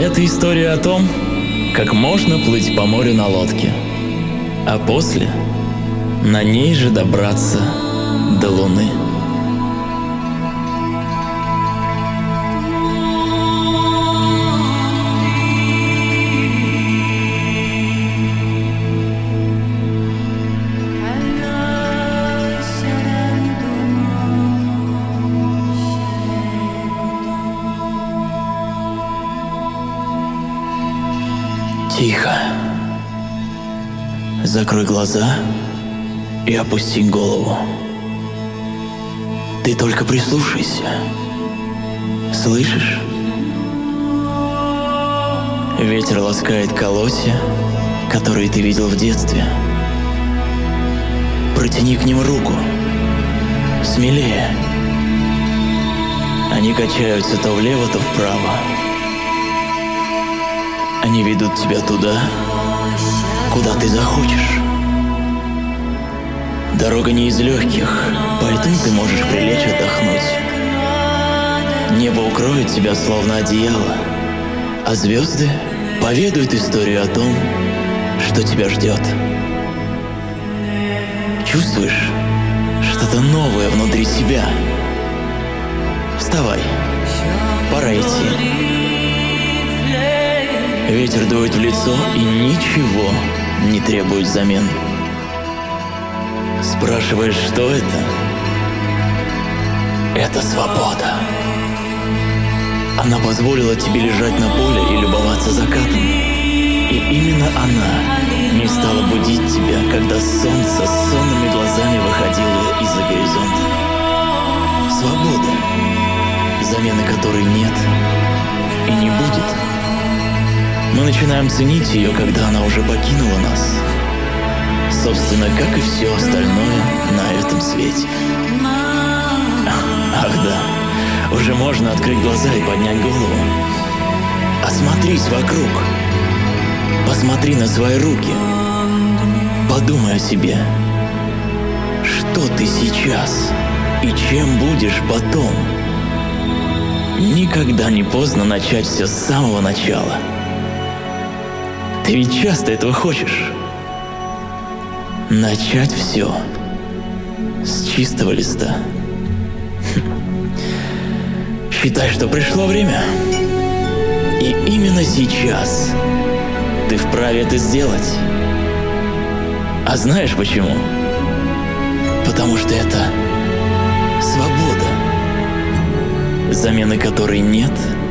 Это история о том, как можно плыть по морю на лодке, а после на ней же добраться до Луны. Тихо. Закрой глаза и опусти голову. Ты только прислушайся. Слышишь? Ветер ласкает колосья, которые ты видел в детстве. Протяни к ним руку. Смелее. Они качаются то влево, то вправо. Они ведут тебя туда, куда ты захочешь. Дорога не из легких, поэтому ты можешь прилечь отдохнуть. Небо укроет тебя словно одеяло, а звезды поведают историю о том, что тебя ждет. Чувствуешь что-то новое внутри себя? Вставай, пора идти. Ветер дует в лицо и ничего не требует взамен. Спрашиваешь, что это? Это свобода. Она позволила тебе лежать на поле и любоваться закатом. И именно она не стала будить тебя, когда солнце с сонными глазами выходило из-за горизонта. Свобода, замены которой нет и не будет. Мы начинаем ценить ее, когда она уже покинула нас. Собственно, как и все остальное на этом свете. Ах да, уже можно открыть глаза и поднять голову. Осмотрись вокруг. Посмотри на свои руки. Подумай о себе. Что ты сейчас и чем будешь потом? Никогда не поздно начать все с самого начала. Ты ведь часто этого хочешь. Начать все с чистого листа. Считай, что пришло время. И именно сейчас ты вправе это сделать. А знаешь почему? Потому что это свобода, замены которой нет